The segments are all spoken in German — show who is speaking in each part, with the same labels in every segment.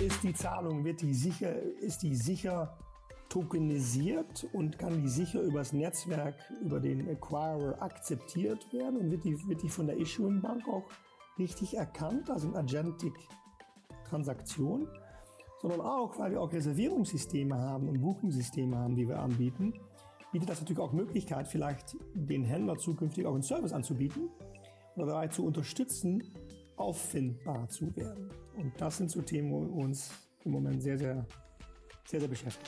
Speaker 1: ist die Zahlung, ist die sicher tokenisiert und kann die sicher übers Netzwerk, über den Acquirer akzeptiert werden und wird die von der Issuing Bank auch richtig erkannt, also eine Agentic-Transaktion, sondern auch, weil wir auch Reservierungssysteme haben und Buchungssysteme haben, die wir anbieten, bietet das natürlich auch Möglichkeit, vielleicht den Händler zukünftig auch einen Service anzubieten oder dabei zu unterstützen, auffindbar zu werden. Und das sind so Themen, wo uns im Moment sehr, sehr, sehr, sehr beschäftigen.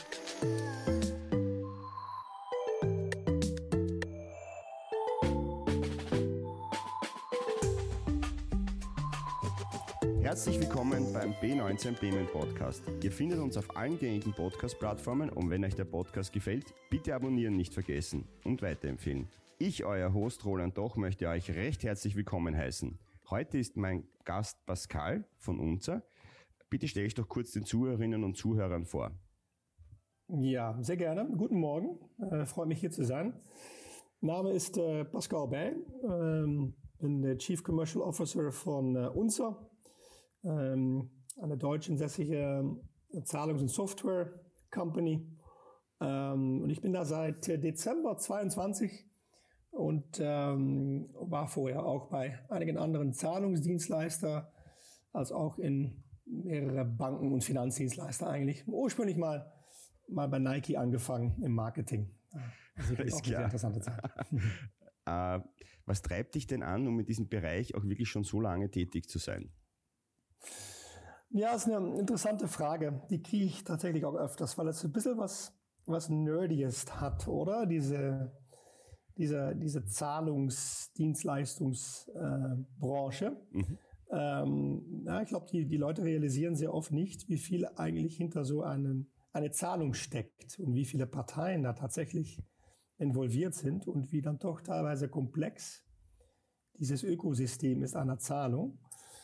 Speaker 2: Herzlich willkommen beim B19 Payment Podcast. Ihr findet uns auf allen gängigen Podcast-Plattformen und wenn euch der Podcast gefällt, bitte abonnieren nicht vergessen und weiterempfehlen. Ich, euer Host Roland Doch, möchte euch recht herzlich willkommen heißen. Heute ist mein Gast Pascal von Unzer. Bitte stell dich doch kurz den Zuhörerinnen und Zuhörern vor.
Speaker 1: Ja, sehr gerne. Guten Morgen. Freut mich hier zu sein. Name ist Pascal Bell. Bin der Chief Commercial Officer von Unzer. Eine deutsch ansässige Zahlungs- und Software-Company. Und ich bin da seit Dezember 22 und war vorher auch bei einigen anderen Zahlungsdienstleister, als auch in mehrere Banken und Finanzdienstleister eigentlich. Ursprünglich mal bei Nike angefangen im Marketing. Also das ist auch eine sehr interessante Zeit.
Speaker 2: Was treibt dich denn an, um in diesem Bereich auch wirklich schon so lange tätig zu sein?
Speaker 1: Ja, ist eine interessante Frage. Die kriege ich tatsächlich auch öfters, weil es ein bisschen was Nerdiges hat, oder? Diese Zahlungsdienstleistungsbranche. Ich glaube, die Leute realisieren sehr oft nicht, wie viel eigentlich hinter so eine Zahlung steckt und wie viele Parteien da tatsächlich involviert sind und wie dann doch teilweise komplex dieses Ökosystem ist einer Zahlung.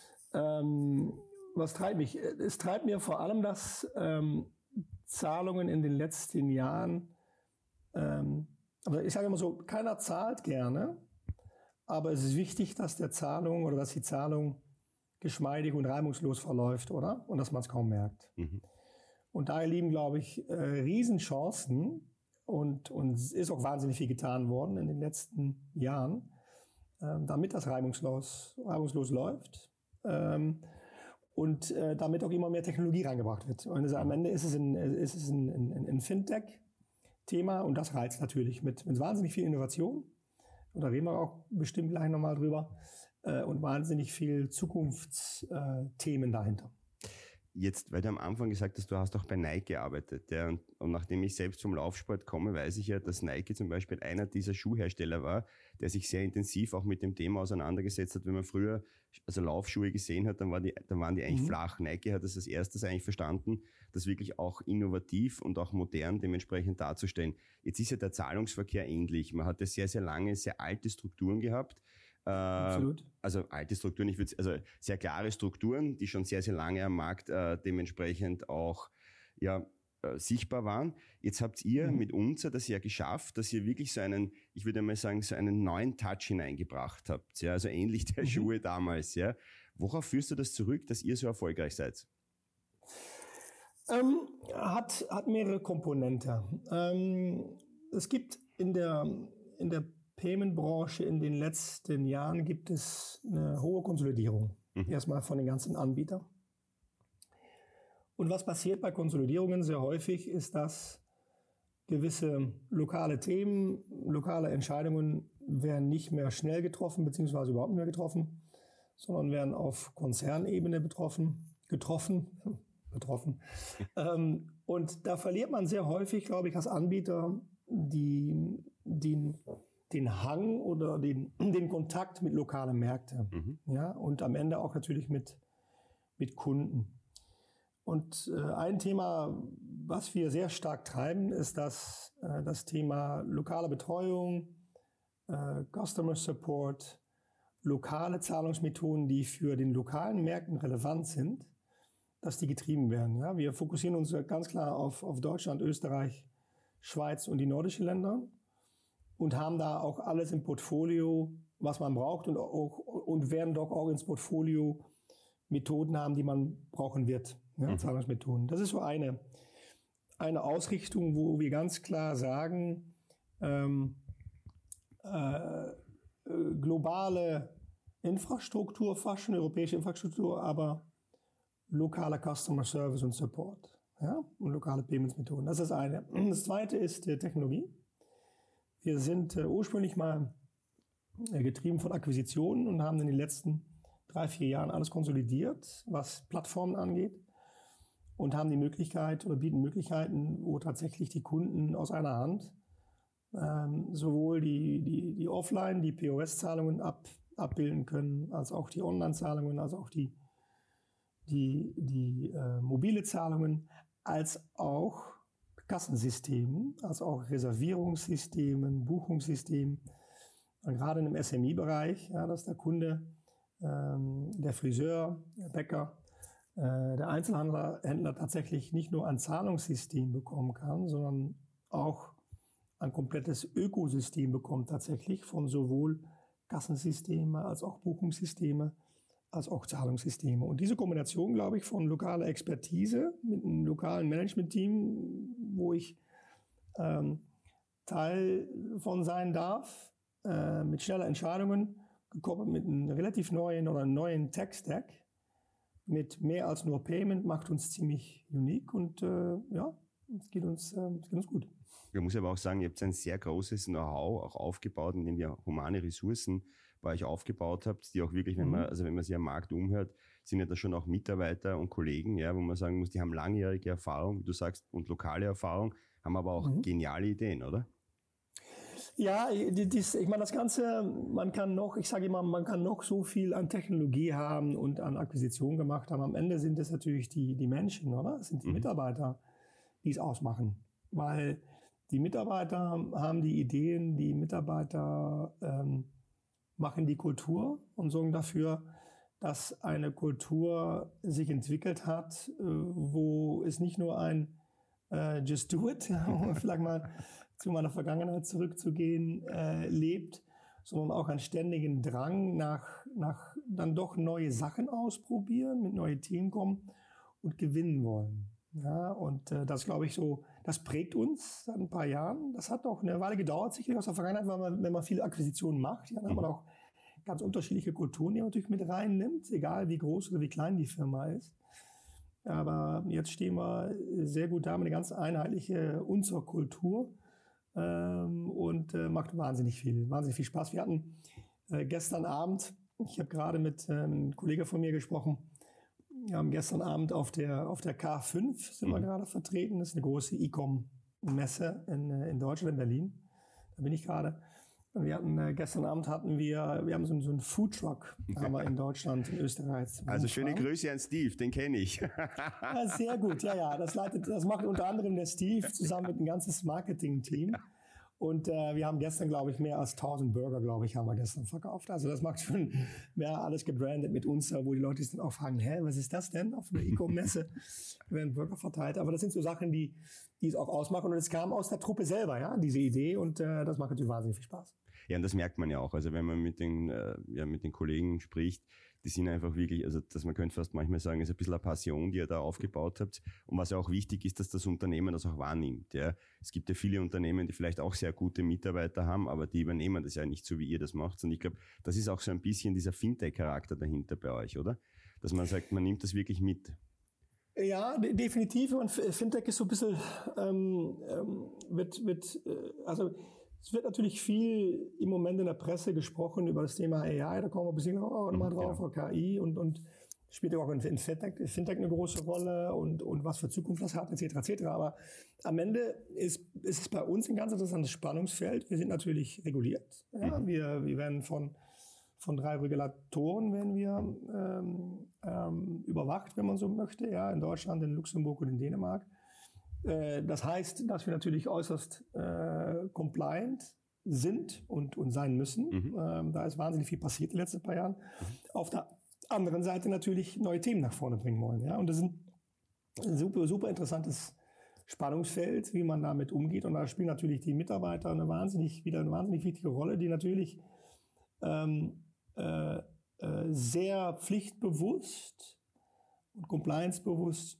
Speaker 1: Was treibt mich? Es treibt mir vor allem, dass Zahlungen in den letzten Jahren, aber ich sage immer so, keiner zahlt gerne, aber es ist wichtig, dass die Zahlung geschmeidig und reibungslos verläuft, oder? Und dass man es kaum merkt. Und daher liegen, glaube ich, Riesenchancen und es ist auch wahnsinnig viel getan worden in den letzten Jahren, damit das reibungslos läuft. Und damit auch immer mehr Technologie reingebracht wird. Und am Ende ist es ein Fintech-Thema und das reizt natürlich mit wahnsinnig viel Innovation. Und da reden wir auch bestimmt gleich nochmal drüber. Und wahnsinnig viel Zukunftsthemen dahinter.
Speaker 2: Jetzt, weil du am Anfang gesagt hast, du hast auch bei Nike gearbeitet. Ja, und nachdem ich selbst vom Laufsport komme, weiß ich ja, dass Nike zum Beispiel einer dieser Schuhhersteller war, der sich sehr intensiv auch mit dem Thema auseinandergesetzt hat. Wenn man früher Laufschuhe gesehen hat, dann waren die eigentlich flach. Nike hat es als erstes eigentlich verstanden, das wirklich auch innovativ und auch modern dementsprechend darzustellen. Jetzt ist ja der Zahlungsverkehr ähnlich. Man hat ja sehr, sehr lange, sehr alte Strukturen gehabt.
Speaker 1: Absolut.
Speaker 2: Also alte Strukturen, sehr klare Strukturen, die schon sehr, sehr lange am Markt dementsprechend auch sichtbar waren. Jetzt habt ihr mit Unzer das ja geschafft, dass ihr wirklich so einen neuen Touch hineingebracht habt. Ja, also ähnlich der Schuhe damals. Ja. Worauf führst du das zurück, dass ihr so erfolgreich seid?
Speaker 1: Hat mehrere Komponenten. Es gibt in der Payment-Branche in den letzten Jahren gibt es eine hohe Konsolidierung. Erstmal von den ganzen Anbietern. Und was passiert bei Konsolidierungen sehr häufig, ist, dass gewisse lokale Themen, lokale Entscheidungen werden nicht mehr schnell getroffen, beziehungsweise überhaupt nicht mehr getroffen, sondern werden auf Konzernebene getroffen. Und da verliert man sehr häufig, glaube ich, als Anbieter den Hang oder den Kontakt mit lokalen Märkten. Ja, und am Ende auch natürlich mit Kunden. Und ein Thema, was wir sehr stark treiben, ist das Thema lokale Betreuung, Customer Support, lokale Zahlungsmethoden, die für den lokalen Märkten relevant sind, dass die getrieben werden. Ja, wir fokussieren uns ganz klar auf Deutschland, Österreich, Schweiz und die nordischen Länder und haben da auch alles im Portfolio, was man braucht und werden doch auch ins Portfolio Methoden haben, die man brauchen wird ja, Zahlungsmethoden. Das ist so eine Ausrichtung, wo wir ganz klar sagen, globale Infrastruktur, fast schon europäische Infrastruktur, aber lokaler Customer Service und Support, ja, und lokale Payments-Methoden. Das ist das eine. Das zweite ist Technologie. Wir sind ursprünglich mal getrieben von Akquisitionen und haben in den letzten 3-4 Jahren alles konsolidiert, was Plattformen angeht, und haben die Möglichkeit oder bieten Möglichkeiten, wo tatsächlich die Kunden aus einer Hand sowohl die Offline, die POS-Zahlungen abbilden können, als auch die Online-Zahlungen, als auch die mobile Zahlungen, als auch Kassensystemen, als auch Reservierungssystemen, Buchungssystemen. Und gerade im SMI-Bereich, ja, dass der Kunde, der Friseur, der Bäcker, der Einzelhändler tatsächlich nicht nur ein Zahlungssystem bekommen kann, sondern auch ein komplettes Ökosystem bekommt tatsächlich von sowohl Kassensysteme als auch Buchungssysteme als auch Zahlungssysteme. Und diese Kombination, glaube ich, von lokaler Expertise mit einem lokalen Management-Team, wo ich Teil von sein darf, mit schneller Entscheidungen, gekoppelt mit einem relativ neuen Tech-Stack, mit mehr als nur Payment, macht uns ziemlich unique und ja, es geht uns gut.
Speaker 2: Ich muss aber auch sagen, ihr habt ein sehr großes Know-how auch aufgebaut, indem ihr humane Ressourcen bei euch aufgebaut habt, die auch wirklich, wenn man sich am Markt umhört, sind ja da schon auch Mitarbeiter und Kollegen, ja, wo man sagen muss, die haben langjährige Erfahrung, wie du sagst, und lokale Erfahrung, haben aber auch geniale Ideen, oder?
Speaker 1: Ja, ich meine, das Ganze, man kann noch so viel an Technologie haben und an Akquisition gemacht haben. Am Ende sind es natürlich die Menschen, oder? Es sind die Mitarbeiter, die es ausmachen. Weil die Mitarbeiter haben die Ideen, die Mitarbeiter machen die Kultur und sorgen dafür, dass eine Kultur sich entwickelt hat, wo es nicht nur ein Just Do It, um vielleicht mal zu meiner Vergangenheit zurückzugehen, lebt, sondern auch einen ständigen Drang nach dann doch neue Sachen ausprobieren, mit neuen Themen kommen und gewinnen wollen. Ja, und das, glaube ich, so, das prägt uns seit ein paar Jahren. Das hat auch eine Weile gedauert, sicherlich aus der Vergangenheit, weil wenn man viele Akquisitionen macht, ja, dann hat man auch ganz unterschiedliche Kulturen, die man natürlich mit reinnimmt, egal wie groß oder wie klein die Firma ist. Aber jetzt stehen wir sehr gut da mit einer ganz einheitlichen Unterkultur und macht wahnsinnig viel Spaß. Wir hatten gestern Abend, ich habe gerade mit einem Kollegen von mir gesprochen, wir haben gestern Abend auf der K5 sind wir gerade vertreten. Das ist eine große E-Com-Messe in Deutschland, in Berlin. Da bin ich gerade. Wir hatten gestern Abend wir haben so einen Foodtruck haben wir in Deutschland, in Österreich.
Speaker 2: Also schöne Grüße an Steve, den kenne ich.
Speaker 1: Ja, sehr gut, ja. Das macht unter anderem der Steve zusammen mit dem ganzen Marketing-Team. Und wir haben gestern, glaube ich, mehr als 1000 Burger, haben wir gestern verkauft. Also das macht schon mehr alles gebrandet mit uns, wo die Leute sich dann auch fragen, was ist das denn auf einer E-Com-Messe? Werden Burger verteilt. Aber das sind so Sachen, die es auch ausmachen. Und es kam aus der Truppe selber, ja, diese Idee. Und das macht natürlich wahnsinnig viel Spaß.
Speaker 2: Ja, und das merkt man ja auch. Also wenn man mit den Kollegen spricht, die sind einfach wirklich, also dass man könnte fast manchmal sagen, ist ein bisschen eine Passion, die ihr da aufgebaut habt. Und was ja auch wichtig ist, dass das Unternehmen das auch wahrnimmt. Ja. Es gibt ja viele Unternehmen, die vielleicht auch sehr gute Mitarbeiter haben, aber die übernehmen das ja nicht so, wie ihr das macht. Und ich glaube, das ist auch so ein bisschen dieser Fintech-Charakter dahinter bei euch, oder? Dass man sagt, man nimmt das wirklich mit.
Speaker 1: Ja, definitiv. Und Fintech ist so ein bisschen, es wird natürlich viel im Moment in der Presse gesprochen über das Thema AI, da kommen wir ein bisschen nochmal drauf, oder KI und spielt auch in Fintech eine große Rolle und was für Zukunft das hat, etc. Aber am Ende ist es bei uns ein ganz interessantes Spannungsfeld. Wir sind natürlich reguliert. Ja? Wir werden von 3 Regulatoren überwacht, wenn man so möchte, ja, in Deutschland, in Luxemburg und in Dänemark. Das heißt, dass wir natürlich äußerst compliant sind und sein müssen. Da ist wahnsinnig viel passiert in den letzten paar Jahren. Auf der anderen Seite natürlich neue Themen nach vorne bringen wollen. Ja? Und das ist ein super, super interessantes Spannungsfeld, wie man damit umgeht. Und da spielen natürlich die Mitarbeiter eine wahnsinnig wichtige Rolle, die natürlich sehr pflichtbewusst, und compliance-bewusst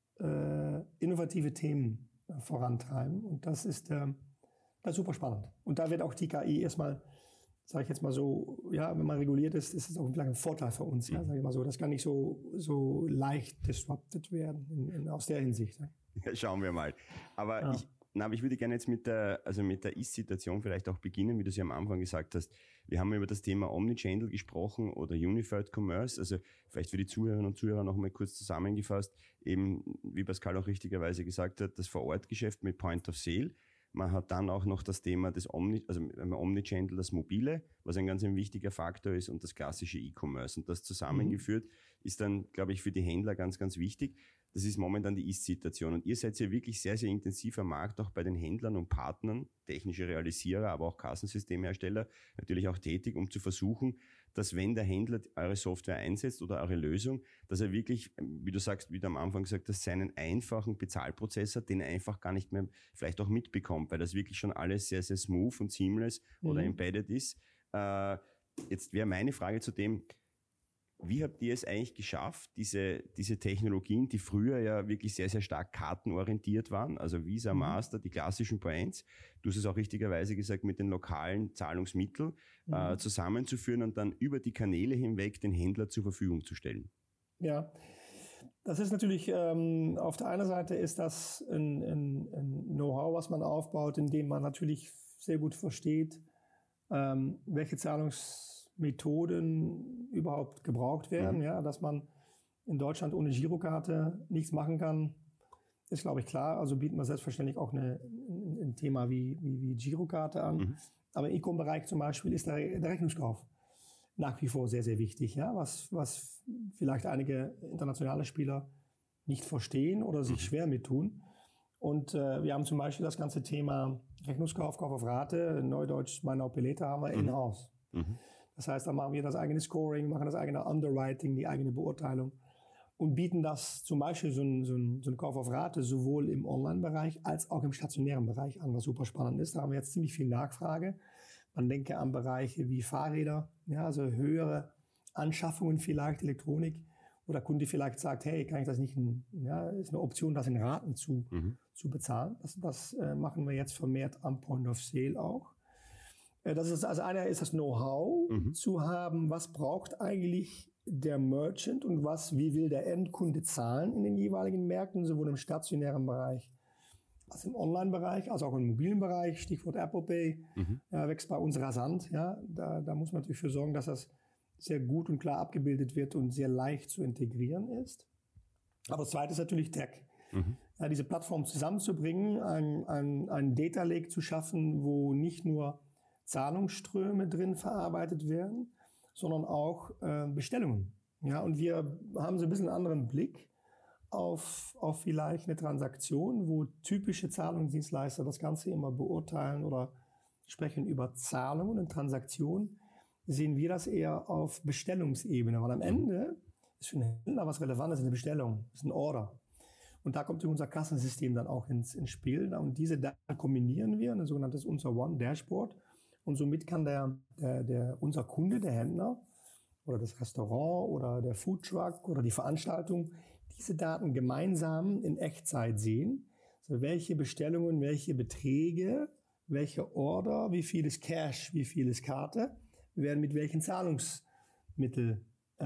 Speaker 1: innovative Themen vorantreiben. Und das ist super spannend. Und da wird auch die KI erstmal, sage ich jetzt mal so, ja, wenn man reguliert ist, ist es auch vielleicht ein Vorteil für uns. Ja, sage ich mal so. Das kann nicht so leicht disrupted werden aus der Hinsicht. Ja.
Speaker 2: Ja, schauen wir mal. Aber ich würde gerne jetzt mit der Ist-Situation vielleicht auch beginnen, wie du es ja am Anfang gesagt hast. Wir haben über das Thema Omnichannel gesprochen oder Unified Commerce. Also vielleicht für die Zuhörerinnen und Zuhörer noch mal kurz zusammengefasst. Eben, wie Pascal auch richtigerweise gesagt hat, das Vor-Ort-Geschäft mit Point of Sale. Man hat dann auch noch das Thema des Omnichannel, das Mobile, was ein ganz wichtiger Faktor ist, und das klassische E-Commerce. Und das zusammengeführt ist dann, glaube ich, für die Händler ganz, ganz wichtig. Das ist momentan die Ist-Situation. Und ihr seid ja wirklich sehr, sehr intensiv am Markt, auch bei den Händlern und Partnern, technische Realisierer, aber auch Kassensystemhersteller, natürlich auch tätig, um zu versuchen, dass wenn der Händler eure Software einsetzt oder eure Lösung, dass er wirklich, wie du sagst, wie du am Anfang gesagt hast, seinen einfachen Bezahlprozess hat, den er einfach gar nicht mehr vielleicht auch mitbekommt, weil das wirklich schon alles sehr, sehr smooth und seamless oder embedded ist. Jetzt wäre meine Frage zu dem, wie habt ihr es eigentlich geschafft, diese Technologien, die früher ja wirklich sehr, sehr stark kartenorientiert waren, also Visa, Master, die klassischen Brands, du hast es auch richtigerweise gesagt, mit den lokalen Zahlungsmitteln zusammenzuführen und dann über die Kanäle hinweg den Händler zur Verfügung zu stellen?
Speaker 1: Ja, das ist natürlich, auf der einen Seite ist das ein Know-how, was man aufbaut, indem man natürlich sehr gut versteht, welche Zahlungsmethoden überhaupt gebraucht werden. Ja, dass man in Deutschland ohne Girokarte nichts machen kann, ist, glaube ich, klar. Also bieten wir selbstverständlich auch ein Thema wie Girokarte an. Aber im E-Com-Bereich zum Beispiel ist der Rechnungskauf nach wie vor sehr, sehr wichtig. Ja? Was vielleicht einige internationale Spieler nicht verstehen oder sich schwer mit tun. Und wir haben zum Beispiel das ganze Thema Rechnungskauf, Kauf auf Rate, Neudeutsch Buy Now Pay Later, haben wir in-house. Das heißt, da machen wir das eigene Scoring, machen das eigene Underwriting, die eigene Beurteilung und bieten das zum Beispiel so ein Kauf auf Rate sowohl im Online-Bereich als auch im stationären Bereich an, was super spannend ist. Da haben wir jetzt ziemlich viel Nachfrage. Man denke an Bereiche wie Fahrräder, ja, also höhere Anschaffungen vielleicht, Elektronik, wo der Kunde vielleicht sagt, hey, kann ich das nicht, ist eine Option, das in Raten zu bezahlen. Das machen wir jetzt vermehrt am Point of Sale auch. Das ist, also einer ist das Know-how zu haben, was braucht eigentlich der Merchant und wie will der Endkunde zahlen in den jeweiligen Märkten, sowohl im stationären Bereich als im Online-Bereich, als auch im mobilen Bereich. Stichwort Apple Pay wächst bei uns rasant. Ja, da muss man natürlich für sorgen, dass das sehr gut und klar abgebildet wird und sehr leicht zu integrieren ist. Aber das Zweite ist natürlich Tech. Ja, diese Plattform zusammenzubringen, ein Data Lake zu schaffen, wo nicht nur Zahlungsströme drin verarbeitet werden, sondern auch Bestellungen. Ja, und wir haben so ein bisschen einen anderen Blick auf vielleicht eine Transaktion, wo typische Zahlungsdienstleister das Ganze immer beurteilen oder sprechen über Zahlungen und Transaktionen, sehen wir das eher auf Bestellungsebene. Weil am Ende ist für einen Händler was Relevantes eine Bestellung, ist ein Order. Und da kommt unser Kassensystem dann auch ins Spiel. Und diese Daten kombinieren wir, ein sogenanntes unser One Dashboard. Und somit kann unser Kunde, der Händler oder das Restaurant oder der Foodtruck oder die Veranstaltung diese Daten gemeinsam in Echtzeit sehen. Also welche Bestellungen, welche Beträge, welche Order, wie viel ist Cash, wie viel ist Karte, werden mit welchen Zahlungsmitteln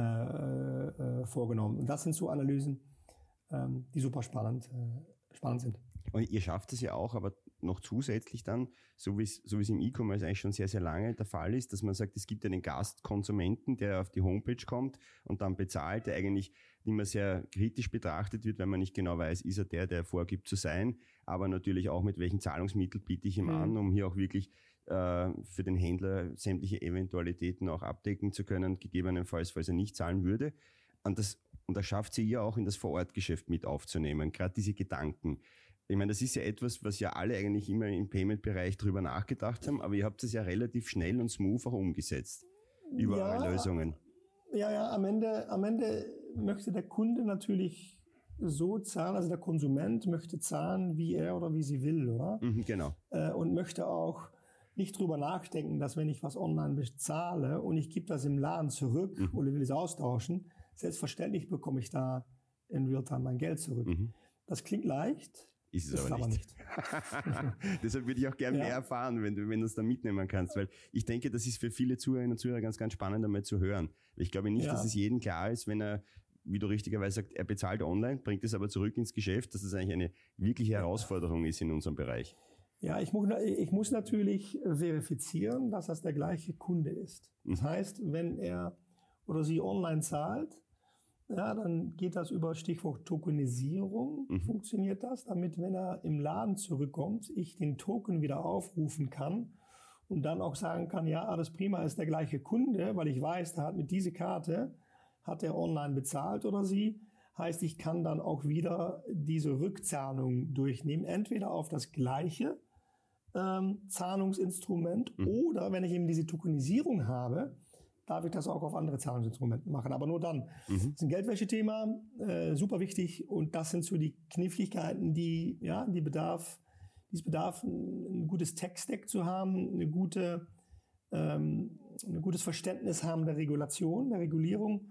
Speaker 1: vorgenommen. Und das sind so Analysen, die super spannend sind.
Speaker 2: Und ihr schafft es ja auch, aber noch zusätzlich dann, so wie es im E-Commerce eigentlich schon sehr, sehr lange der Fall ist, dass man sagt, es gibt ja den Gastkonsumenten, der auf die Homepage kommt und dann bezahlt, der eigentlich nicht mehr sehr kritisch betrachtet wird, weil man nicht genau weiß, ist er der vorgibt zu sein, aber natürlich auch mit welchen Zahlungsmitteln biete ich ihm an, um hier auch wirklich für den Händler sämtliche Eventualitäten auch abdecken zu können, gegebenenfalls, falls er nicht zahlen würde. Und das schafft sie ja auch in das Vorortgeschäft mit aufzunehmen, gerade diese Gedanken. Ich meine, das ist ja etwas, was ja alle eigentlich immer im Payment-Bereich drüber nachgedacht haben, aber ihr habt es ja relativ schnell und smooth auch umgesetzt über eure Lösungen.
Speaker 1: Ja, am Ende möchte der Kunde natürlich so zahlen, also der Konsument möchte zahlen, wie er oder wie sie will, oder?
Speaker 2: Genau.
Speaker 1: Und möchte auch nicht drüber nachdenken, dass wenn ich was online bezahle und ich gebe das im Laden zurück oder will es austauschen, selbstverständlich bekomme ich da in Realtime mein Geld zurück. Das klingt leicht,
Speaker 2: ist es aber nicht. Deshalb würde ich auch gerne mehr erfahren, wenn du es da mitnehmen kannst, weil ich denke, das ist für viele Zuhörerinnen und Zuhörer ganz, ganz spannend, einmal zu hören. Ich glaube nicht, dass es jedem klar ist, wenn er, wie du richtigerweise sagst, er bezahlt online, bringt es aber zurück ins Geschäft, dass das eigentlich eine wirkliche Herausforderung ist in unserem Bereich.
Speaker 1: Ja, ich muss natürlich verifizieren, dass das der gleiche Kunde ist. Das heißt, wenn er oder sie online zahlt, ja, dann geht das über Stichwort Tokenisierung. Funktioniert das, damit, wenn er im Laden zurückkommt, ich den Token wieder aufrufen kann und dann auch sagen kann, ja, alles prima, ist der gleiche Kunde, weil ich weiß, der hat mit dieser Karte, hat er online bezahlt oder sie. Heißt, ich kann dann auch wieder diese Rückzahlung durchnehmen, entweder auf das gleiche Zahlungsinstrument oder wenn ich eben diese Tokenisierung habe, darf ich das auch auf andere Zahlungsinstrumente machen. Aber nur dann. Das ist ein Geldwäschethema, super wichtig. Und das sind so die Kniffligkeiten, die bedarf, ein gutes Tech-Stack zu haben, ein gutes Verständnis haben der Regulation, der Regulierung,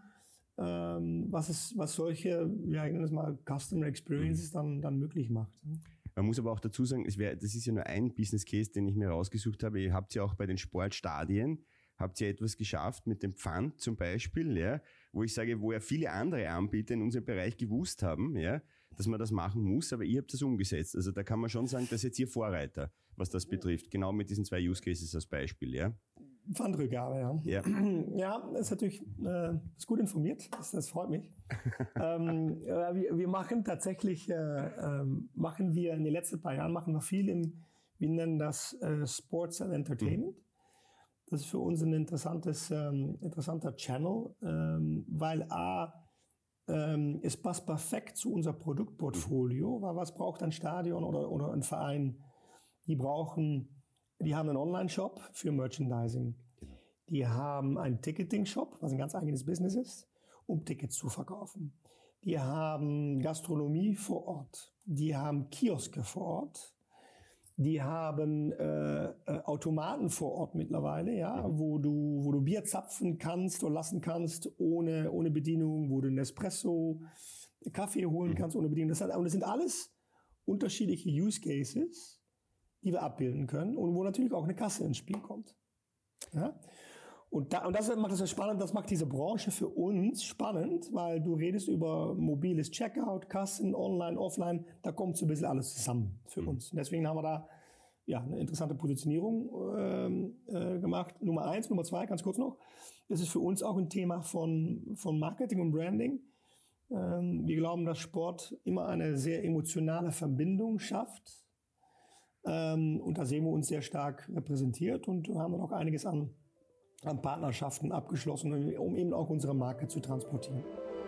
Speaker 1: was solche, ja, ich nenne das mal Customer Experiences dann möglich macht.
Speaker 2: Man muss aber auch dazu sagen, das ist ja nur ein Business Case, den ich mir rausgesucht habe. Ihr habt ja auch bei den Sportstadien habt ihr etwas geschafft mit dem Pfand zum Beispiel, ja, wo ich sage, wo ja viele andere Anbieter in unserem Bereich gewusst haben, ja, dass man das machen muss, aber ihr habt das umgesetzt. Also da kann man schon sagen, dass jetzt ihr Vorreiter, was das betrifft, genau mit diesen 2 Use Cases als Beispiel, ja.
Speaker 1: Pfandrückgabe, ja. Ja, ist natürlich ist gut informiert, das freut mich. Wir machen tatsächlich, machen wir in den letzten paar Jahren, machen wir viel wir nennen das Sports and Entertainment. Das ist für uns ein interessanter Channel, weil es passt perfekt zu unser Produktportfolio, weil was braucht ein Stadion oder ein Verein? Die haben einen Online-Shop für Merchandising. Die haben einen Ticketing-Shop, was ein ganz eigenes Business ist, um Tickets zu verkaufen. Die haben Gastronomie vor Ort. Die haben Kioske vor Ort. Die haben Automaten vor Ort mittlerweile, ja, wo du Bier zapfen kannst oder lassen kannst ohne Bedienung, wo du einen Espresso, Kaffee holen kannst ohne Bedienung. Und das sind alles unterschiedliche Use Cases, die wir abbilden können und wo natürlich auch eine Kasse ins Spiel kommt. Ja? Und das macht das so spannend, das macht diese Branche für uns spannend, weil du redest über mobiles Checkout, Kassen, online, offline, da kommt so ein bisschen alles zusammen für uns. Und deswegen haben wir da eine interessante Positionierung gemacht. Nummer 1, Nummer 2, ganz kurz noch, das ist für uns auch ein Thema von Marketing und Branding. Wir glauben, dass Sport immer eine sehr emotionale Verbindung schafft. Und da sehen wir uns sehr stark repräsentiert und haben noch einiges an Partnerschaften abgeschlossen, um eben auch unsere Marke zu transportieren.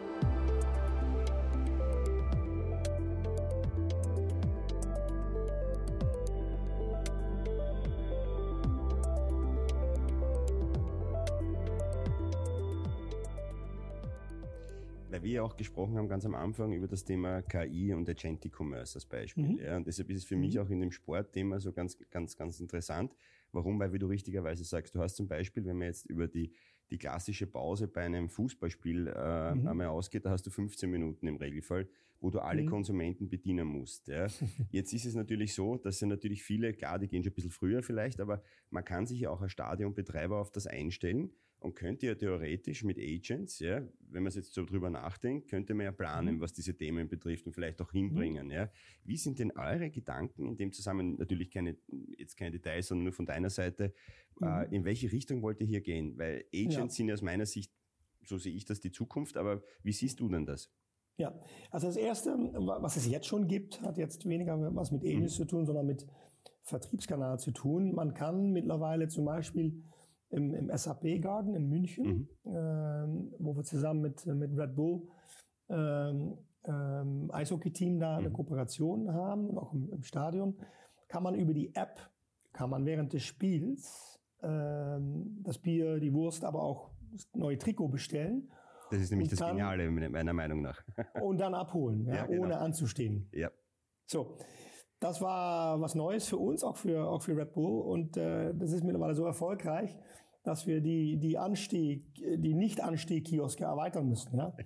Speaker 2: Weil wir ja auch gesprochen haben ganz am Anfang über das Thema KI und Agentic Commerce als Beispiel. Ja, und deshalb ist es für mich auch in dem Sportthema so ganz, ganz, ganz interessant. Warum? Weil, wie du richtigerweise sagst, du hast zum Beispiel, wenn man jetzt über die klassische Pause bei einem Fußballspiel einmal ausgeht, da hast du 15 Minuten im Regelfall, wo du alle Konsumenten bedienen musst. Ja. Jetzt ist es natürlich so, dass ja natürlich viele, klar, die gehen schon ein bisschen früher vielleicht, aber man kann sich ja auch als Stadionbetreiber auf das einstellen und könnte ja theoretisch mit Agents, ja, wenn man jetzt so drüber nachdenkt, könnte man ja planen, was diese Themen betrifft und vielleicht auch hinbringen. Ja. Wie sind denn eure Gedanken in dem Zusammenhang, natürlich keine Details, sondern nur von deiner Seite, in welche Richtung wollt ihr hier gehen? Weil Agents sind ja aus meiner Sicht, so sehe ich das, die Zukunft, aber wie siehst du denn das?
Speaker 1: Ja, also das Erste, was es jetzt schon gibt, hat jetzt weniger was mit Agents zu tun, sondern mit Vertriebskanal zu tun. Man kann mittlerweile zum Beispiel im SAP Garden in München, wo wir zusammen mit Red Bull Eishockey-Team da eine Kooperation haben und auch im Stadion, kann man über die App, während des Spiels das Bier, die Wurst, aber auch das neue Trikot bestellen.
Speaker 2: Das ist nämlich das Geniale, meiner Meinung nach.
Speaker 1: Und dann abholen, ja, genau. Ohne anzustehen.
Speaker 2: Ja.
Speaker 1: So, das war was Neues für uns, auch für Red Bull. Und das ist mittlerweile so erfolgreich, dass wir die Nicht-Ansteh-Kioske erweitern müssen. Ja?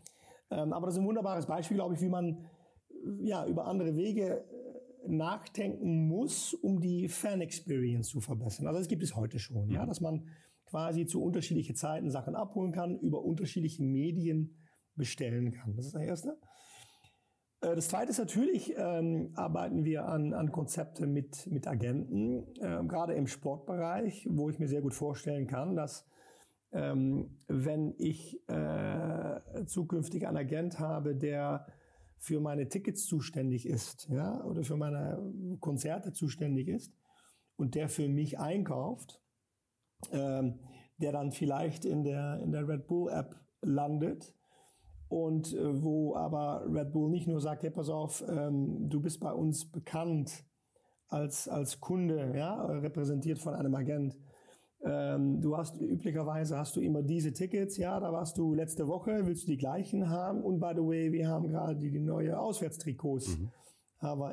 Speaker 1: Aber das ist ein wunderbares Beispiel, glaube ich, wie man über andere Wege nachdenken muss, um die Fan-Experience zu verbessern. Also das gibt es heute schon, ja, dass man quasi zu unterschiedlichen Zeiten Sachen abholen kann, über unterschiedliche Medien bestellen kann. Das ist das Erste. Das Zweite ist natürlich, arbeiten wir an Konzepte mit Agenten, gerade im Sportbereich, wo ich mir sehr gut vorstellen kann, dass wenn ich zukünftig einen Agent habe, der für meine Tickets zuständig ist, ja, oder für meine Konzerte zuständig ist und der für mich einkauft, der dann vielleicht in der Red Bull App landet und wo aber Red Bull nicht nur sagt, hey, pass auf, du bist bei uns bekannt als Kunde, ja, repräsentiert von einem Agent. Üblicherweise hast du immer diese Tickets, ja, da warst du letzte Woche, willst du die gleichen haben? Und by the way, wir haben gerade die neue Auswärtstrikots, aber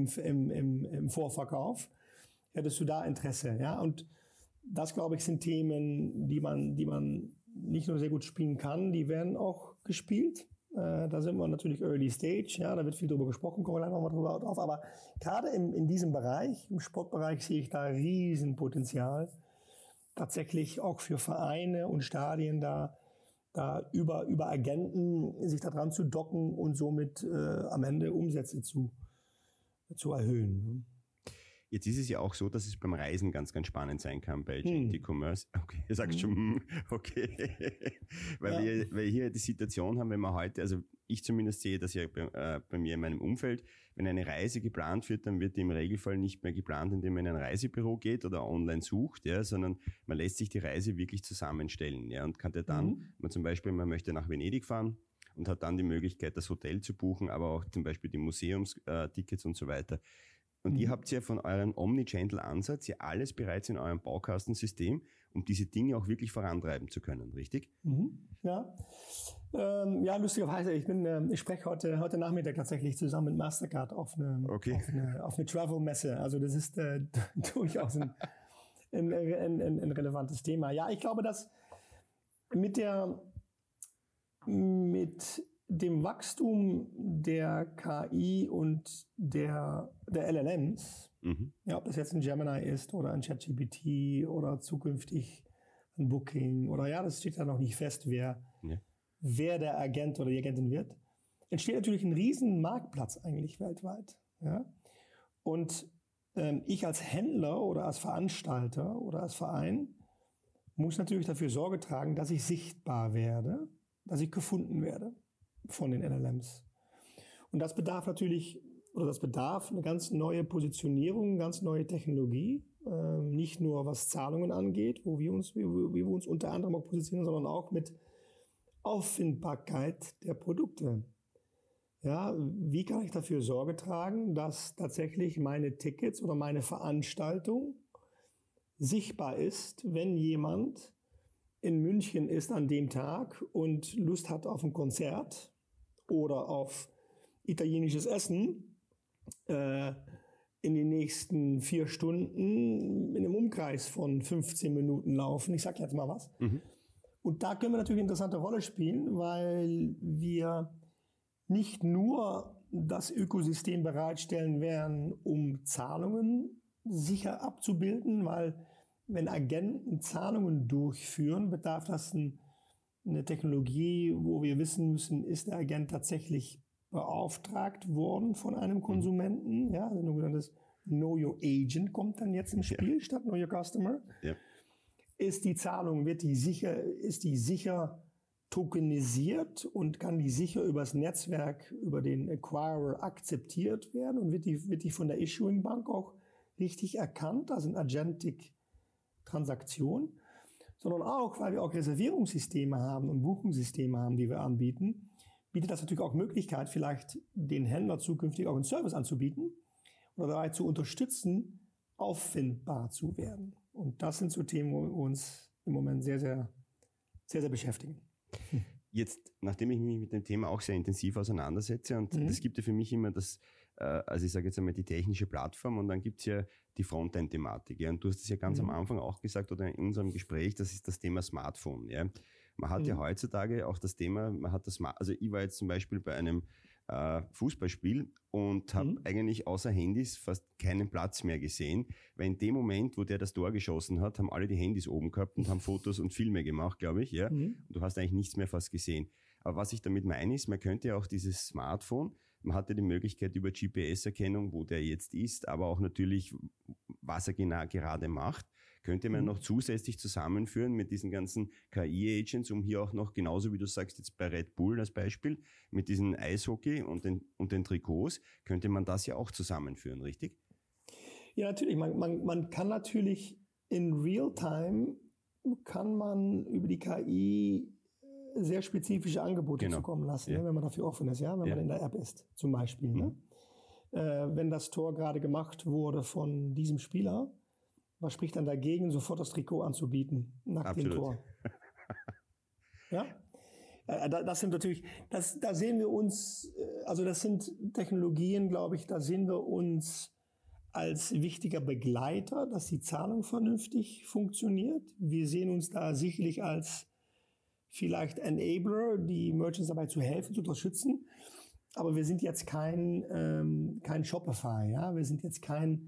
Speaker 1: im Vorverkauf. Hättest du da Interesse, ja? Und das, glaube ich, sind Themen, die man nicht nur sehr gut spielen kann, die werden auch gespielt. Da sind wir natürlich Early Stage, ja, da wird viel drüber gesprochen, kommen wir gleich nochmal drüber drauf. Aber gerade in diesem Bereich, im Sportbereich, sehe ich da Riesenpotenzial. Tatsächlich auch für Vereine und Stadien da über Agenten sich da dran zu docken und somit am Ende Umsätze zu erhöhen.
Speaker 2: Jetzt ist es ja auch so, dass es beim Reisen ganz, ganz spannend sein kann bei Agentic Commerce. Okay, ihr sagt schon, okay. Weil wir hier die Situation haben, wenn man heute, also ich zumindest sehe das ja bei mir in meinem Umfeld, wenn eine Reise geplant wird, dann wird die im Regelfall nicht mehr geplant, indem man in ein Reisebüro geht oder online sucht, ja, sondern man lässt sich die Reise wirklich zusammenstellen, ja, und kann ja dann, man zum Beispiel, man möchte nach Venedig fahren und hat dann die Möglichkeit, das Hotel zu buchen, aber auch zum Beispiel die Museumstickets und so weiter. Und ihr habt ja von eurem Omnichannel-Ansatz ja alles bereits in eurem Baukastensystem, um diese Dinge auch wirklich vorantreiben zu können, richtig?
Speaker 1: Ja. Lustigerweise, ich spreche heute Nachmittag tatsächlich zusammen mit Mastercard auf eine Travel-Messe. Also das ist durchaus ein relevantes Thema. Ja, ich glaube, dass mit dem Wachstum der KI und der LLMs, ja, ob das jetzt ein Gemini ist oder ein ChatGPT oder zukünftig ein Booking oder das steht ja noch nicht fest, wer der Agent oder die Agentin wird, entsteht natürlich ein riesen Marktplatz eigentlich weltweit. Ja? Und ich als Händler oder als Veranstalter oder als Verein muss natürlich dafür Sorge tragen, dass ich sichtbar werde, dass ich gefunden werde von den LLMs. Und das bedarf eine ganz neue Positionierung, ganz neue Technologie, nicht nur was Zahlungen angeht, wo wir uns unter anderem auch positionieren, sondern auch mit Auffindbarkeit der Produkte. Ja, wie kann ich dafür Sorge tragen, dass tatsächlich meine Tickets oder meine Veranstaltung sichtbar ist, wenn jemand in München ist an dem Tag und Lust hat auf ein Konzert oder auf italienisches Essen in den nächsten 4 Stunden in einem Umkreis von 15 Minuten laufen. Ich sage jetzt mal was. Und da können wir natürlich eine interessante Rolle spielen, weil wir nicht nur das Ökosystem bereitstellen werden, um Zahlungen sicher abzubilden, weil wenn Agenten Zahlungen durchführen, bedarf das eine Technologie, wo wir wissen müssen, ist der Agent tatsächlich beauftragt worden von einem Konsumenten. Ja, ein sogenanntes Know Your Agent kommt dann jetzt im Spiel statt Know Your Customer. Ja. Ist die Zahlung, ist die sicher tokenisiert und kann die sicher übers Netzwerk, über den Acquirer akzeptiert werden und wird die von der Issuing Bank auch richtig erkannt, also eine Agentic-Transaktion, sondern auch, weil wir auch Reservierungssysteme haben und Buchungssysteme haben, die wir anbieten, bietet das natürlich auch Möglichkeit, vielleicht den Händler zukünftig auch einen Service anzubieten oder dabei zu unterstützen, auffindbar zu werden. Und das sind so Themen, wo wir uns im Moment sehr, sehr, sehr, sehr beschäftigen.
Speaker 2: Jetzt, nachdem ich mich mit dem Thema auch sehr intensiv auseinandersetze, und das gibt ja für mich immer das, also ich sage jetzt einmal die technische Plattform, und dann gibt es ja die Frontend-Thematik. Ja? Und du hast es ja ganz am Anfang auch gesagt, oder in unserem Gespräch, das ist das Thema Smartphone. Ja? Man hat ja heutzutage auch das Thema, man hat das, also ich war jetzt zum Beispiel bei einem Fußballspiel und habe eigentlich außer Handys fast keinen Platz mehr gesehen, weil in dem Moment, wo der das Tor geschossen hat, haben alle die Handys oben gehabt und haben Fotos und Filme gemacht, glaube ich, ja. Und du hast eigentlich nichts mehr fast gesehen. Aber was ich damit meine ist, man könnte ja auch dieses Smartphone, man hatte die Möglichkeit über GPS-Erkennung, wo der jetzt ist, aber auch natürlich, was er genau gerade macht, könnte man noch zusätzlich zusammenführen mit diesen ganzen KI-Agents, um hier auch noch, genauso wie du sagst jetzt bei Red Bull als Beispiel, mit diesen Eishockey und den Trikots, könnte man das ja auch zusammenführen, richtig?
Speaker 1: Ja, natürlich. Man kann natürlich in Real-Time, kann man über die KI sehr spezifische Angebote zukommen lassen, ne, wenn man dafür offen ist, ja, wenn man in der App ist, zum Beispiel. Ne? Wenn das Tor gerade gemacht wurde von diesem Spieler, was spricht dann dagegen, sofort das Trikot anzubieten nach dem Tor? Ja? Das sind natürlich, da sehen wir uns, also das sind Technologien, glaube ich, da sehen wir uns als wichtiger Begleiter, dass die Zahlung vernünftig funktioniert. Wir sehen uns da sicherlich als vielleicht Enabler, die Merchants dabei zu helfen, zu unterstützen. Aber wir sind jetzt kein Shopify, ja. Wir sind jetzt kein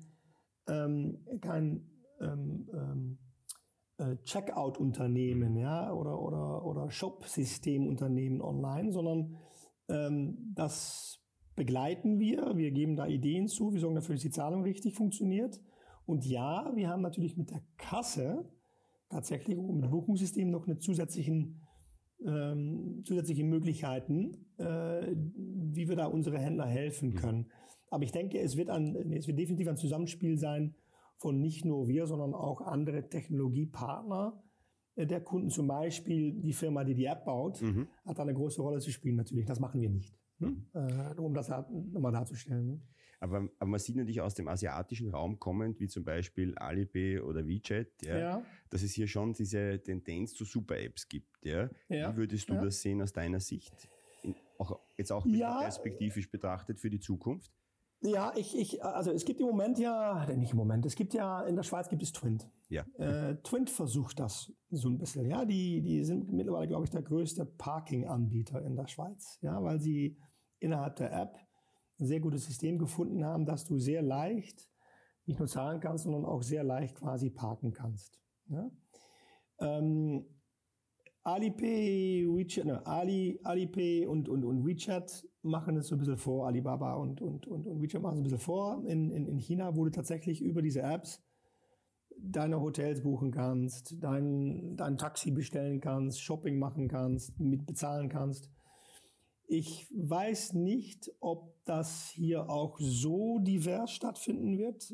Speaker 1: Checkout-Unternehmen, ja, oder Shop-System-Unternehmen online, sondern das begleiten wir. Wir geben da Ideen zu. Wir sorgen dafür, dass die Zahlung richtig funktioniert. Und ja, wir haben natürlich mit der Kasse tatsächlich mit Buchungssystem noch eine zusätzliche Möglichkeiten, wie wir da unsere Händler helfen können. Aber ich denke, es wird definitiv ein Zusammenspiel sein von nicht nur wir, sondern auch andere Technologiepartner der Kunden. Zum Beispiel die Firma, die die App baut, hat da eine große Rolle zu spielen natürlich. Das machen wir nicht, um das nochmal darzustellen. Ne?
Speaker 2: Aber man sieht natürlich aus dem asiatischen Raum kommend, wie zum Beispiel Alipay oder WeChat, dass es hier schon diese Tendenz zu Super-Apps gibt. Ja? Wie würdest du das sehen aus deiner Sicht? Jetzt auch perspektivisch betrachtet für die Zukunft?
Speaker 1: Ja, also es gibt im Moment es gibt ja, in der Schweiz gibt es Twint.
Speaker 2: Ja.
Speaker 1: Twint versucht das so ein bisschen, ja. Die sind mittlerweile, glaube ich, der größte Parking-Anbieter in der Schweiz, ja, weil sie innerhalb der App ein sehr gutes System gefunden haben, dass du sehr leicht nicht nur zahlen kannst, sondern auch sehr leicht quasi parken kannst. Ja? Alipay, WeChat, Alipay und WeChat machen es so ein bisschen vor, Alibaba und WeChat machen es ein bisschen vor. In China, wo du tatsächlich über diese Apps deine Hotels buchen kannst, dein Taxi bestellen kannst, Shopping machen kannst, mit bezahlen kannst. Ich weiß nicht, ob das hier auch so divers stattfinden wird.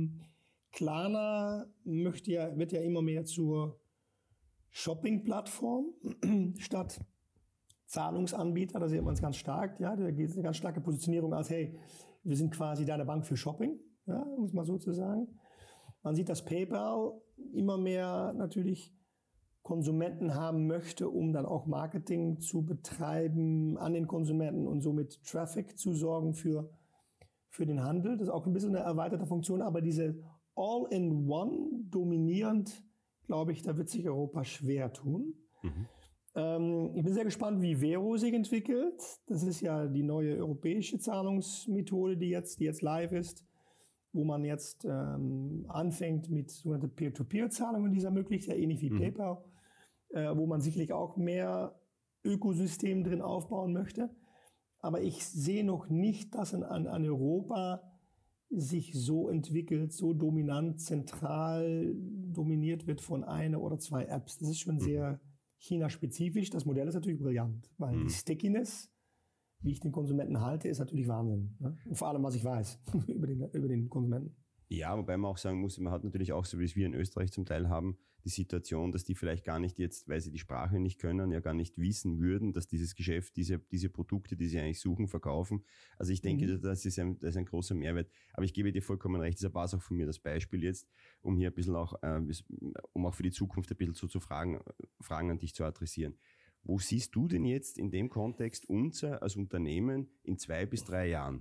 Speaker 1: Klarna wird ja immer mehr zur Shopping-Plattform statt Zahlungsanbieter. Da sieht man es ganz stark. Ja, da gibt es eine ganz starke Positionierung als, hey, wir sind quasi deine Bank für Shopping, ja, um es mal so zu sagen. Man sieht, dass PayPal immer mehr natürlich Konsumenten haben möchte, um dann auch Marketing zu betreiben an den Konsumenten und somit Traffic zu sorgen für den Handel. Das ist auch ein bisschen eine erweiterte Funktion, aber diese All-in-One dominierend, glaube ich, da wird sich Europa schwer tun. Ich bin sehr gespannt, wie Vero sich entwickelt. Das ist ja die neue europäische Zahlungsmethode, die jetzt live ist, wo man jetzt anfängt mit sogenannten Peer-to-Peer-Zahlungen, die es ermöglicht, ja ähnlich wie PayPal, wo man sicherlich auch mehr Ökosystem drin aufbauen möchte. Aber ich sehe noch nicht, dass an Europa sich so entwickelt, so dominant, zentral dominiert wird von einer oder zwei Apps. Das ist schon sehr China-spezifisch. Das Modell ist natürlich brillant, weil die Stickiness, wie ich den Konsumenten halte, ist natürlich Wahnsinn. Ne? Und vor allem, was ich weiß über den Konsumenten.
Speaker 2: Ja, wobei man auch sagen muss, man hat natürlich auch, so wie es wir in Österreich zum Teil haben, die Situation, dass die vielleicht gar nicht jetzt, weil sie die Sprache nicht können, ja gar nicht wissen würden, dass dieses Geschäft, diese Produkte, die sie eigentlich suchen, verkaufen. Also ich denke, das ist ein großer Mehrwert. Aber ich gebe dir vollkommen recht, deshalb war es auch von mir das Beispiel jetzt, um hier ein bisschen auch, um auch für die Zukunft ein bisschen zu Fragen an dich zu adressieren. Wo siehst du denn jetzt in dem Kontext unser als Unternehmen in 2 bis 3 Jahren?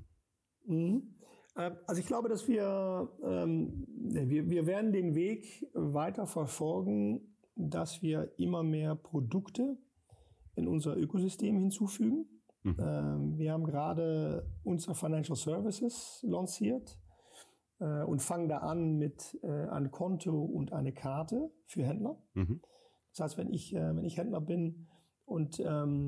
Speaker 1: Also ich glaube, dass wir werden den Weg weiter verfolgen, dass wir immer mehr Produkte in unser Ökosystem hinzufügen. Wir haben gerade unsere Financial Services lanciert und fangen da an mit ein Konto und eine Karte für Händler. Das heißt, wenn ich Händler bin und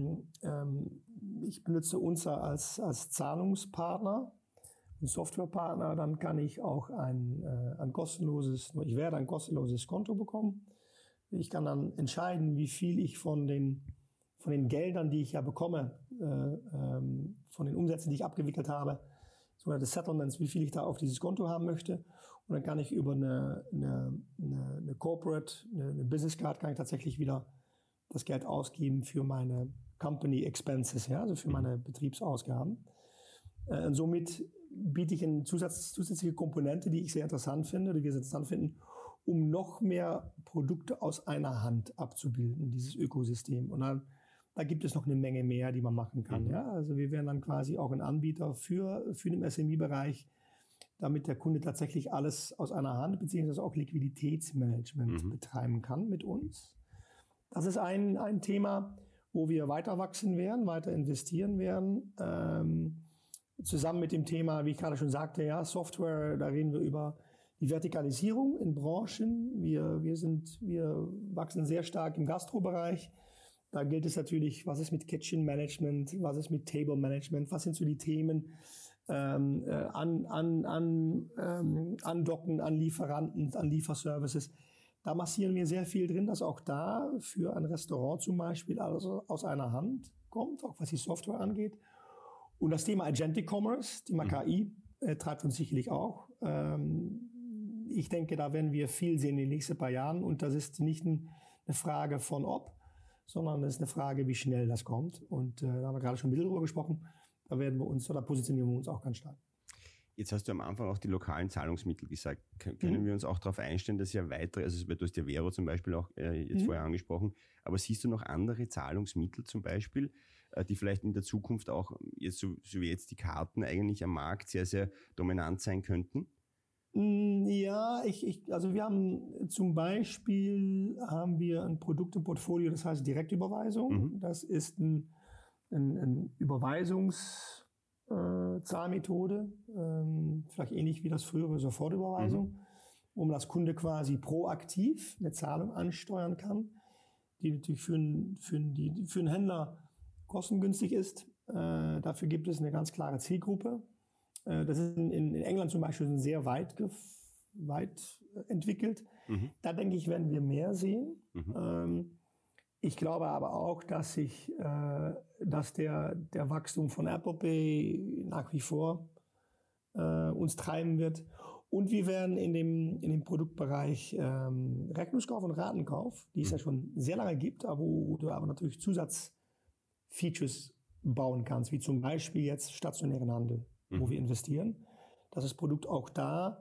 Speaker 1: ich benutze uns als Zahlungspartner und Softwarepartner, dann kann ich auch ein kostenloses Konto bekommen. Ich kann dann entscheiden, wie viel ich von den Geldern, die ich ja bekomme, von den Umsätzen, die ich abgewickelt habe, sogenannte Settlements, wie viel ich da auf dieses Konto haben möchte. Und dann kann ich über eine Corporate, eine Business Card, kann ich tatsächlich wieder das Geld ausgeben für meine Company Expenses, ja, also für meine Betriebsausgaben. Und somit biete ich eine zusätzliche Komponente, die ich sehr interessant finde, oder wir sehr interessant finden, um noch mehr Produkte aus einer Hand abzubilden, dieses Ökosystem. Und dann da gibt es noch eine Menge mehr, die man machen kann. Ja? Also wir wären dann quasi auch ein Anbieter für den SME-Bereich, damit der Kunde tatsächlich alles aus einer Hand beziehungsweise auch Liquiditätsmanagement betreiben kann mit uns. Das ist ein Thema, wo wir weiter wachsen werden, weiter investieren werden. Zusammen mit dem Thema, wie ich gerade schon sagte, ja, Software, da reden wir über die Vertikalisierung in Branchen. Wir wachsen sehr stark im Gastrobereich. Da gilt es natürlich, was ist mit Kitchen Management, was ist mit Table Management, was sind so die Themen Andocken an Lieferanten, an Lieferservices. Da massieren wir sehr viel drin, dass auch da für ein Restaurant zum Beispiel alles aus einer Hand kommt, auch was die Software angeht. Und das Thema Agentic Commerce, Thema KI, treibt uns sicherlich auch. Ich denke, da werden wir viel sehen in den nächsten paar Jahren. Und das ist nicht eine Frage von ob, sondern es ist eine Frage, wie schnell das kommt. Und da haben wir gerade schon ein bisschen drüber gesprochen. Da positionieren wir uns auch ganz stark.
Speaker 2: Jetzt hast du am Anfang auch die lokalen Zahlungsmittel gesagt. Können wir uns auch darauf einstellen, dass ja weitere, also du hast ja Vero zum Beispiel auch jetzt vorher angesprochen, aber siehst du noch andere Zahlungsmittel zum Beispiel, die vielleicht in der Zukunft auch, jetzt, so wie jetzt die Karten eigentlich am Markt sehr, sehr dominant sein könnten?
Speaker 1: Ja, also wir haben zum Beispiel ein Produkt im Portfolio, das heißt Direktüberweisung. Das ist ein Überweisungszahlmethode, vielleicht ähnlich wie das frühere Sofortüberweisung, wo man als Kunde quasi proaktiv eine Zahlung ansteuern kann, die natürlich für einen Händler kostengünstig ist. Dafür gibt es eine ganz klare Zielgruppe. Das ist in England zum Beispiel sehr weit entwickelt. Da denke ich, werden wir mehr sehen. Ich glaube aber auch, dass der Wachstum von Apple Pay nach wie vor uns treiben wird. Und wir werden in dem Produktbereich Rechnungskauf und Ratenkauf, die es ja schon sehr lange gibt, wo du aber natürlich Zusatzfeatures bauen kannst, wie zum Beispiel jetzt stationären Handel, wo wir investieren, dass das Produkt auch da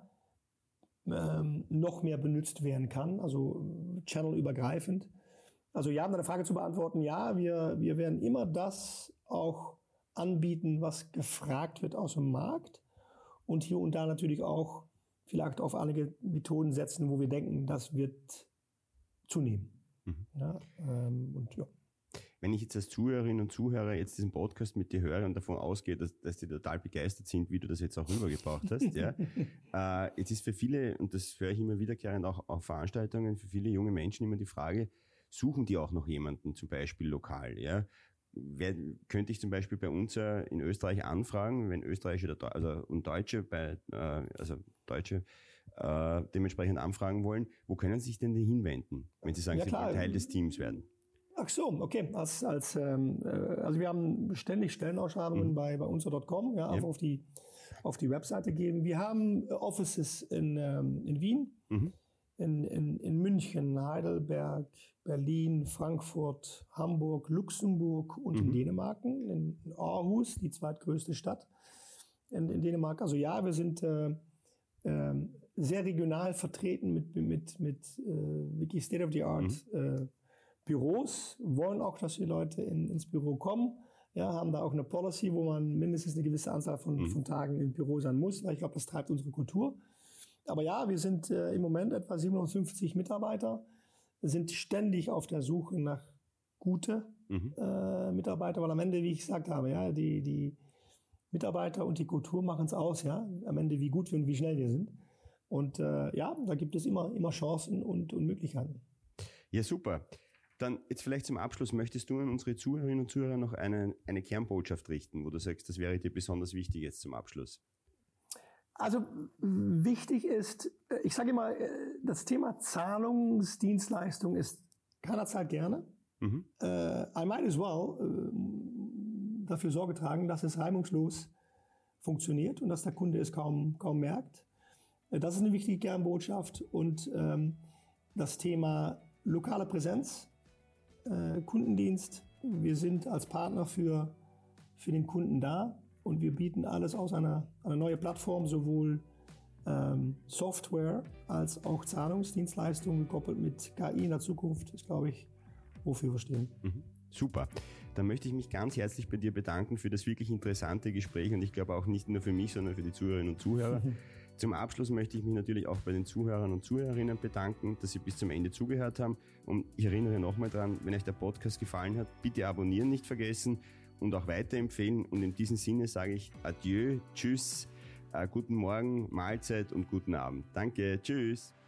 Speaker 1: noch mehr benutzt werden kann, also channelübergreifend. Also ja, um deine Frage zu beantworten, ja, wir werden immer das auch anbieten, was gefragt wird aus dem Markt und hier und da natürlich auch vielleicht auf einige Methoden setzen, wo wir denken, das wird zunehmen. Ja, und ja.
Speaker 2: Wenn ich jetzt als Zuhörerin und Zuhörer jetzt diesen Podcast mit dir höre und davon ausgehe, dass die total begeistert sind, wie du das jetzt auch rübergebracht hast, ja, jetzt ist für viele, und das höre ich immer wiederkehrend auch auf Veranstaltungen, für viele junge Menschen immer die Frage, suchen die auch noch jemanden, zum Beispiel lokal, ja? Könnte ich zum Beispiel bei uns in Österreich anfragen, wenn Österreicher und Deutsche Deutsche dementsprechend anfragen wollen, wo können Sie sich denn hinwenden, wenn Sie sagen, Sie wollen Teil des Teams werden?
Speaker 1: Ach so, okay. Also wir haben ständig Stellenausschreibungen bei unser.com, ja, einfach auf die Webseite geben. Wir haben Offices in Wien, in München, Heidelberg, Berlin, Frankfurt, Hamburg, Luxemburg und in Dänemark, in Aarhus, die zweitgrößte Stadt in Dänemark. Also ja, wir sind sehr regional vertreten mit wirklich State-of-the-Art Büros, wollen auch, dass die Leute ins Büro kommen. Ja, haben da auch eine Policy, wo man mindestens eine gewisse Anzahl von Tagen im Büro sein muss, weil ich glaube, das treibt unsere Kultur. Aber ja, wir sind im Moment etwa 57 Mitarbeiter. sind ständig auf der Suche nach guten Mitarbeiter, weil am Ende, wie ich gesagt habe, ja, die Mitarbeiter und die Kultur machen es aus, ja, am Ende, wie gut wir und wie schnell wir sind. Und ja, da gibt es immer Chancen und Möglichkeiten.
Speaker 2: Ja, super. Dann jetzt vielleicht zum Abschluss, möchtest du an unsere Zuhörerinnen und Zuhörer noch eine Kernbotschaft richten, wo du sagst, das wäre dir besonders wichtig jetzt zum Abschluss?
Speaker 1: Also wichtig ist, ich sage immer, das Thema Zahlungsdienstleistung ist keiner zahlt gerne. I might as well dafür Sorge tragen, dass es reibungslos funktioniert und dass der Kunde es kaum merkt. Das ist eine wichtige Kernbotschaft. Und das Thema lokale Präsenz, Kundendienst. Wir sind als Partner für den Kunden da und wir bieten alles aus einer neue Plattform, sowohl Software als auch Zahlungsdienstleistungen gekoppelt mit KI in der Zukunft. Das ist, glaube ich, wofür wir stehen.
Speaker 2: Super. Dann möchte ich mich ganz herzlich bei dir bedanken für das wirklich interessante Gespräch und ich glaube auch nicht nur für mich, sondern für die Zuhörerinnen und Zuhörer. Zum Abschluss möchte ich mich natürlich auch bei den Zuhörern und Zuhörerinnen bedanken, dass sie bis zum Ende zugehört haben. Und ich erinnere nochmal dran, wenn euch der Podcast gefallen hat, bitte abonnieren nicht vergessen und auch weiterempfehlen. Und in diesem Sinne sage ich Adieu, Tschüss, guten Morgen, Mahlzeit und guten Abend. Danke, Tschüss.